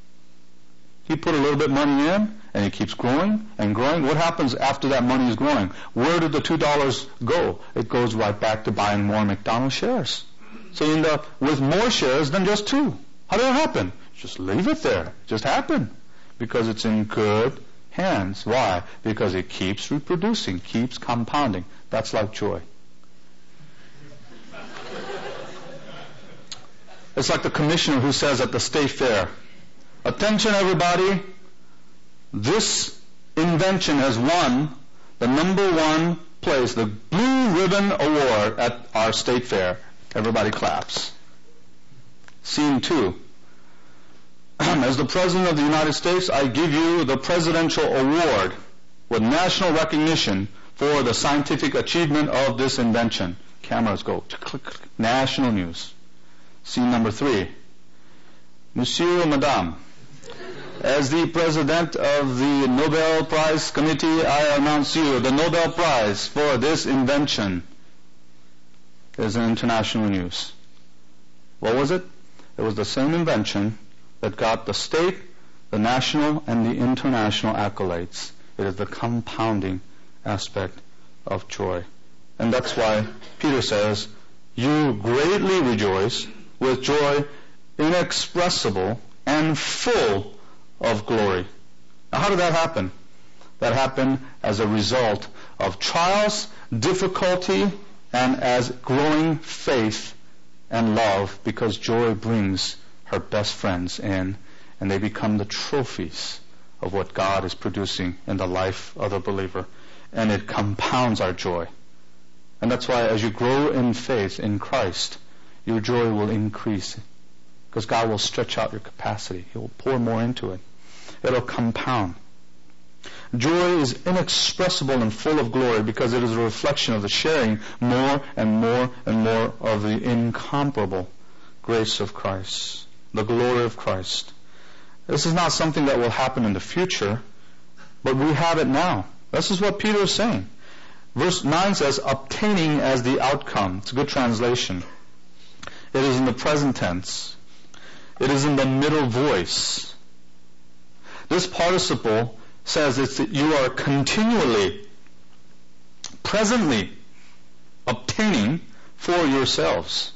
Speaker 1: He put a little bit money in, and it keeps growing and growing. What happens after that money is growing? Where did the $2 go? It goes right back to buying more McDonald's shares. So you end up with more shares than just two. How did it happen? Just leave it there. It just happened. Because it's in good hands. Why? Because it keeps reproducing, keeps compounding. That's like joy. It's like the commissioner who says at the state fair, "Attention everybody, this invention has won the #1 place, the Blue Ribbon Award at our state fair." Everybody claps. Scene 2. "As the President of the United States, I give you the Presidential Award with national recognition for the scientific achievement of this invention." Cameras go. Click, click, national news. Scene number 3. "Monsieur or Madame, as the President of the Nobel Prize Committee, I announce you the Nobel Prize for this invention." There's an international news. What was it? It was the same invention that got the state, the national, and the international accolades. It is the compounding aspect of joy. And that's why Peter says, "You greatly rejoice with joy inexpressible and full of glory." Now, how did that happen? That happened as a result of trials, difficulty, and as growing faith and love, because joy brings her best friends in, and they become the trophies of what God is producing in the life of the believer. And it compounds our joy. And that's why as you grow in faith in Christ, your joy will increase. Because God will stretch out your capacity. He will pour more into it. It'll compound. Joy is inexpressible and full of glory because it is a reflection of the sharing more and more and more of the incomparable grace of Christ. The glory of Christ. This is not something that will happen in the future, but we have it now. This is what Peter is saying. Verse 9 says, obtaining as the outcome. It's a good translation. It is in the present tense. It is in the middle voice. This participle says that you are continually, presently obtaining for yourselves.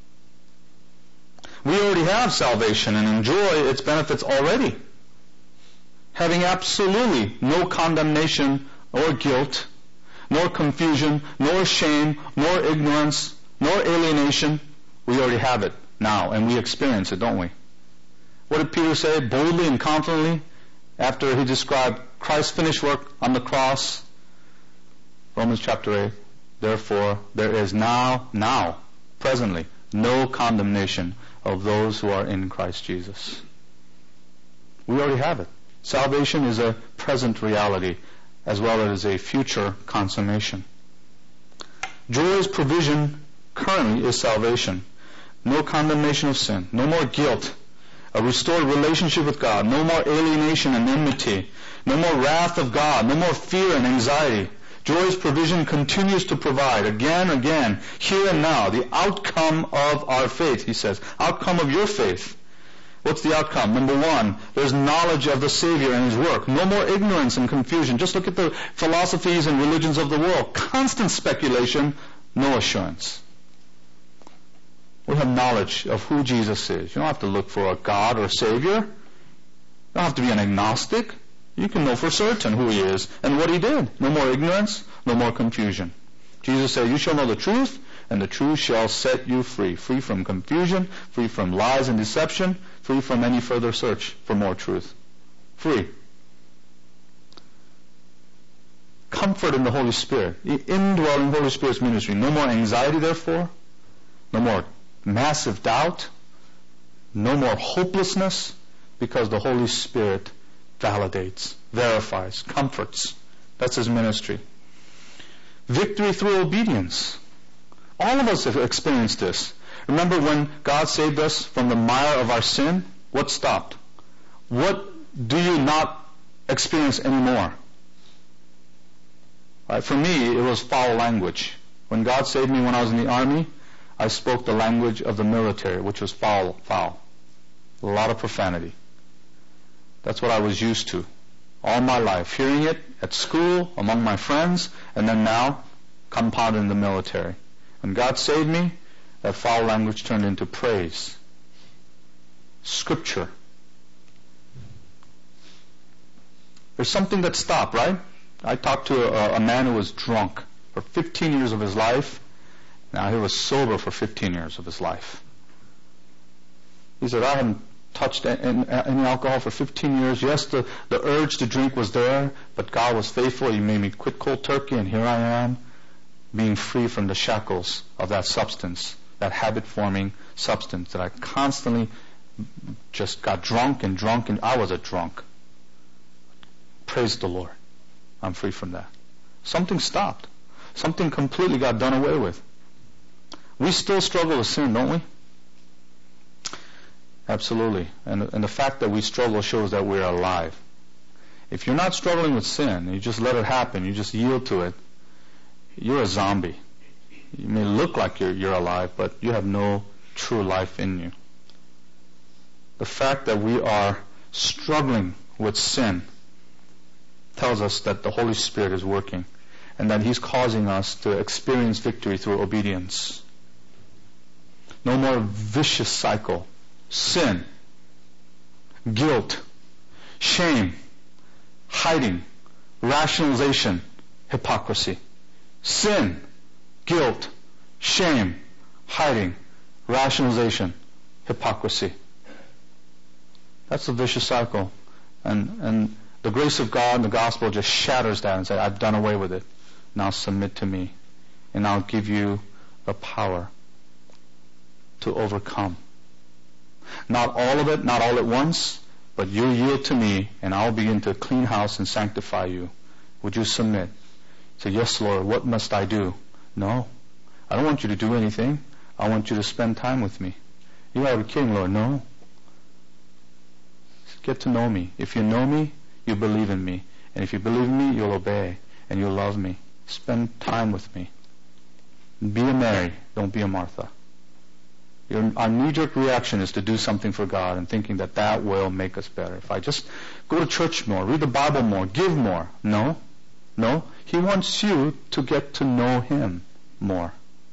Speaker 1: We already have salvation and enjoy its benefits already, having absolutely no condemnation or guilt, nor confusion, nor shame, nor ignorance, nor alienation. We already have it now, and we experience it, don't we? What did Peter say boldly and confidently after he described Christ's finished work on the cross? Romans chapter 8. Therefore, there is now, presently, no condemnation of those who are in Christ Jesus. We already have it. Salvation is a present reality as well as a future consummation. Joy's provision currently is salvation. No condemnation of sin. No more guilt. A restored relationship with God. No more alienation and enmity. No more wrath of God. No more fear and anxiety. Joy's provision continues to provide again, here and now, the outcome of our faith, he says. Outcome of your faith. What's the outcome? Number one, there's knowledge of the Savior and His work. No more ignorance and confusion. Just look at the philosophies and religions of the world. Constant speculation, no assurance. We have knowledge of who Jesus is. You don't have to look for a God or a Savior. You don't have to be an agnostic. You can know for certain who He is and what He did. No more ignorance, no more confusion. Jesus said, you shall know the truth, and the truth shall set you free. Free from confusion, free from lies and deception, free from any further search for more truth. Free. Comfort in the Holy Spirit. The indwelling Holy Spirit's ministry. No more anxiety, therefore. No more massive doubt. No more hopelessness, because the Holy Spirit validates, verifies, comforts. That's His ministry. Victory through obedience. All of us have experienced this. Remember when God saved us from the mire of our sin? What stopped? What do you not experience anymore? Right, for me, it was foul language. When God saved me when I was in the army, I spoke the language of the military, which was foul. A lot of profanity. That's what I was used to all my life, hearing it at school, among my friends, and then now compounded in the military. When God saved me, that foul language turned into praise. Scripture. There's something that stopped, right? I talked to a man who was drunk for 15 years of his life. Now he was sober for 15 years of his life. He said, I haven't touched any alcohol for 15 years. Yes, the urge to drink was there, but God was faithful. He made me quit cold turkey, and here I am, being free from the shackles of that substance, that habit-forming substance that I constantly just got drunk, and I was a drunk. Praise the Lord. I'm free from that. Something stopped. Something completely got done away with. We still struggle with sin, don't we? Absolutely. And the fact that we struggle shows that we're alive. If you're not struggling with sin, you just let it happen, you just yield to it, you're a zombie. You may look like you're alive, but you have no true life in you. The fact that we are struggling with sin tells us that the Holy Spirit is working and that He's causing us to experience victory through obedience. No more vicious cycle. Sin, guilt, shame, hiding, rationalization, hypocrisy. Sin, guilt, shame, hiding, rationalization, hypocrisy. That's the vicious cycle. And the grace of God and the gospel just shatters that and says, I've done away with it. Now submit to me, and I'll give you the power to overcome. Not all of it, not all at once, but you yield to me, and I'll begin to clean house and sanctify you. Would you submit? Say, yes, Lord, what must I do? No, I don't want you to do anything. I want you to spend time with me. You are the King, Lord. No. Get to know me. If you know me, you believe in me. And if you believe in me, you'll obey, and you'll love me. Spend time with me. Be a Mary, don't be a Martha. Our knee-jerk reaction is to do something for God and thinking that that will make us better. If I just go to church more, read the Bible more, give more. No. He wants you to get to know Him more.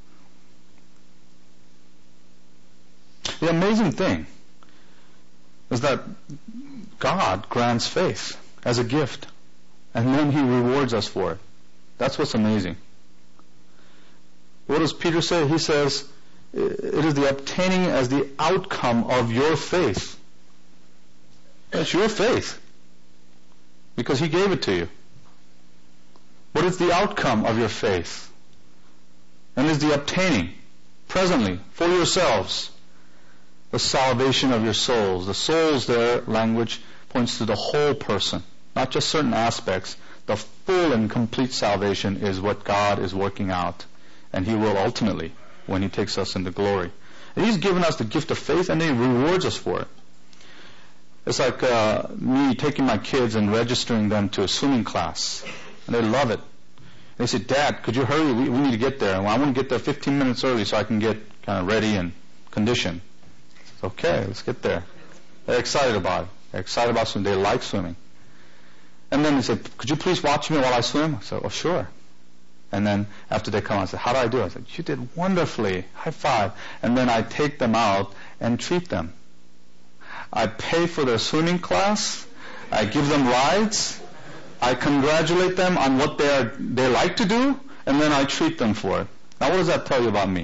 Speaker 1: The amazing thing is that God grants faith as a gift, and then He rewards us for it. That's what's amazing. What does Peter say? He says, it is the obtaining as the outcome of your faith. It's your faith, because He gave it to you. But it's the outcome of your faith. And it's the obtaining, presently, for yourselves, the salvation of your souls. The souls there, language, points to the whole person, not just certain aspects. The full and complete salvation is what God is working out. And He will ultimately, when He takes us into glory. And He's given us the gift of faith, and He rewards us for it. It's like me taking my kids and registering them to a swimming class. And they love it. They say, Dad, could you hurry? We need to get there. And I want to get there 15 minutes early so I can get kind of ready and conditioned. Okay, let's get there. They're excited about it. They're excited about swimming. They like swimming. And then they say, could you please watch me while I swim? I said, oh, sure. And then after they come out, I said, how did I do? I said, you did wonderfully. High five. And then I take them out and treat them. I pay for their swimming class. I give them rides. I congratulate them on what they like to do, and then I treat them for it. Now, what does that tell you about me?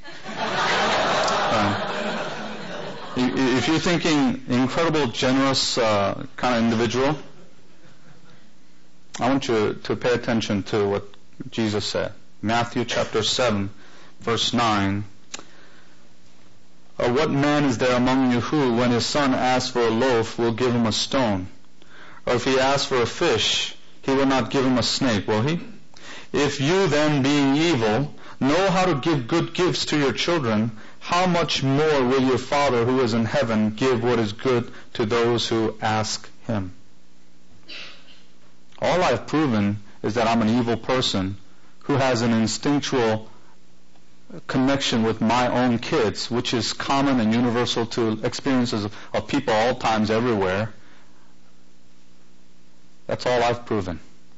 Speaker 1: If you're thinking incredible, generous kind of individual, I want you to pay attention to what Jesus said. Matthew chapter 7, verse 9. Or what man is there among you who, when his son asks for a loaf, will give him a stone? Or if he asks for a fish, he will not give him a snake, will he? If you then, being evil, know how to give good gifts to your children, how much more will your Father who is in heaven give what is good to those who ask Him? All I've proven is that I'm an evil person who has an instinctual connection with my own kids, which is common and universal to experiences of people all times, everywhere. That's all I've proven.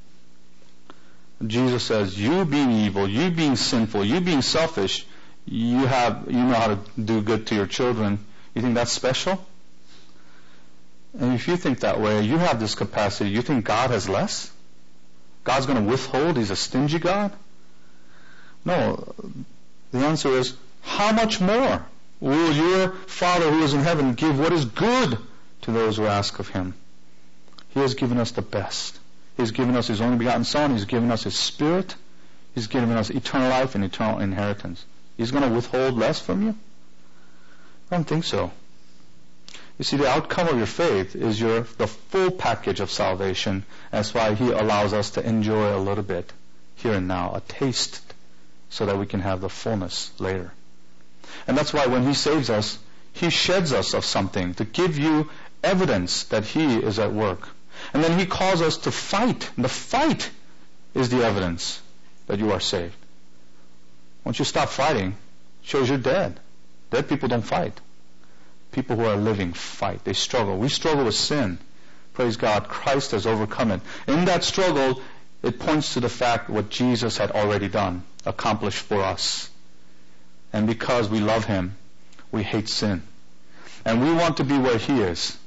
Speaker 1: Jesus says, you being evil, you being sinful, you being selfish, you know how to do good to your children. You think that's special? And if you think that way, you have this capacity. You think God has less? God's going to withhold? He's a stingy God? No. The answer is, how much more will your Father who is in heaven give what is good to those who ask of Him? He has given us the best. He's given us His only begotten Son. He's given us His Spirit. He's given us eternal life and eternal inheritance. He's going to withhold less from you? I don't think so. You see, the outcome of your faith is the full package of salvation. That's why He allows us to enjoy a little bit here and now, a taste, so that we can have the fullness later. And that's why when He saves us, He sheds us of something to give you evidence that He is at work. And then He calls us to fight. And the fight is the evidence that you are saved. Once you stop fighting, it shows you're dead. Dead people don't fight. People who are living fight. They struggle. We struggle with sin. Praise God, Christ has overcome it. In that struggle, it points to the fact what Jesus had already done, accomplished for us. And because we love Him, we hate sin. And we want to be where He is.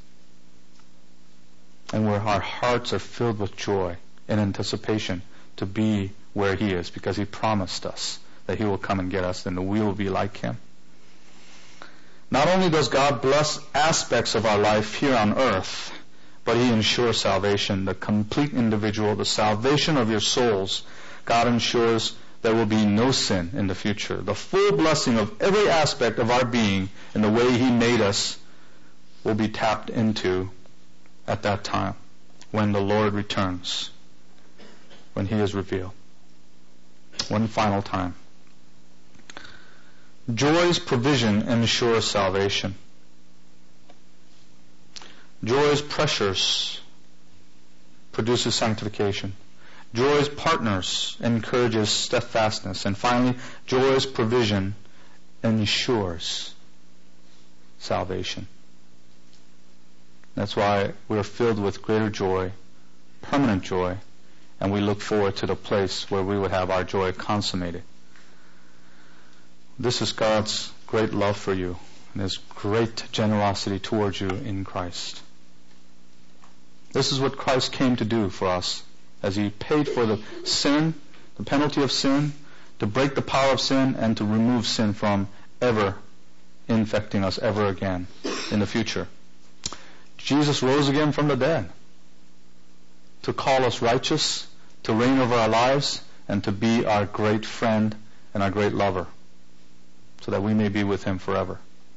Speaker 1: And where our hearts are filled with joy and anticipation to be where He is, because He promised us that He will come and get us, and we will be like Him. Not only does God bless aspects of our life here on earth, but He ensures salvation, the complete individual, the salvation of your souls. God ensures there will be no sin in the future. The full blessing of every aspect of our being and the way He made us will be tapped into at that time when the Lord returns, when He is revealed. One final time. Joy's provision ensures salvation. Joy's pressures produces sanctification. Joy's partners encourages steadfastness. And finally, joy's provision ensures salvation. That's why we're filled with greater joy, permanent joy, and we look forward to the place where we would have our joy consummated. This is God's great love for you and His great generosity towards you in Christ. This is what Christ came to do for us, as He paid for the sin, the penalty of sin, to break the power of sin, and to remove sin from ever infecting us ever again in the future. Jesus rose again from the dead to call us righteous, to reign over our lives, and to be our great friend and our great lover, so that we may be with Him forever.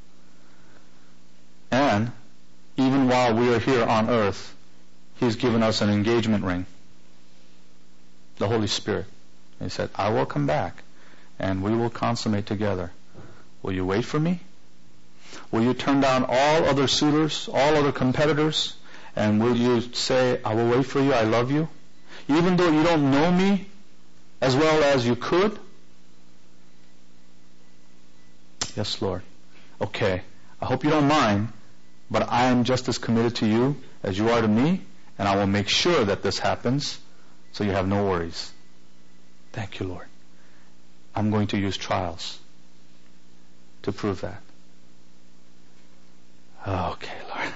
Speaker 1: And even while we are here on earth, He's given us an engagement ring, the Holy Spirit. He said, I will come back and we will consummate together. Will you wait for me? Will you turn down all other suitors, all other competitors, and will you say, I will wait for you, I love you? Even though you don't know me as well as you could? Yes, Lord. Okay, I hope you don't mind, but I am just as committed to you as you are to me, and I will make sure that this happens so you have no worries. Thank you, Lord. I'm going to use trials to prove that. Okay, Lord.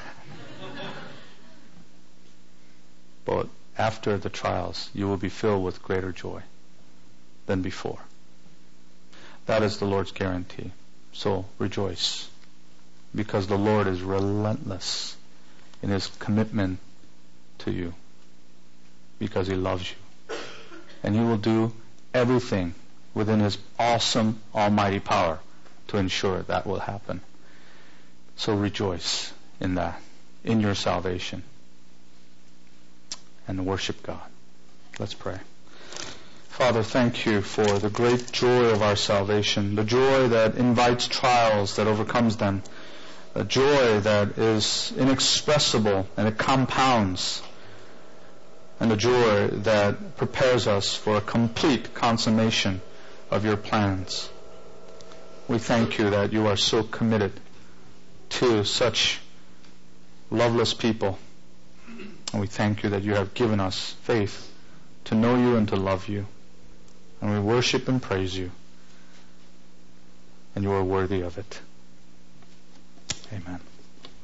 Speaker 1: But after the trials, you will be filled with greater joy than before. That is the Lord's guarantee. So rejoice, because the Lord is relentless in His commitment to you, because He loves you. And He will do everything within His awesome, almighty power to ensure that will happen. So rejoice in that, in your salvation, and worship God. Let's pray. Father, thank you for the great joy of our salvation, the joy that invites trials, that overcomes them, a joy that is inexpressible and it compounds, and a joy that prepares us for a complete consummation of your plans. We thank you that you are so committed to such loveless people. And we thank you that you have given us faith to know you and to love you. And we worship and praise you. And you are worthy of it. Amen.